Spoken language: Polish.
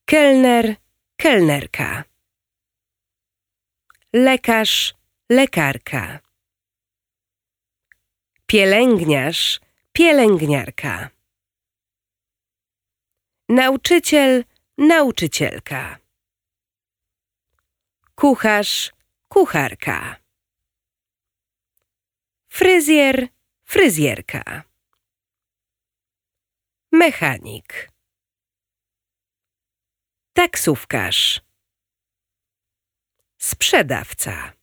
kelner, kelnerka, lekarz, lekarka, pielęgniarz, pielęgniarka, nauczyciel, nauczycielka, kucharz, kucharka, fryzjer, fryzjerka, mechanik, taksówkarz, sprzedawca.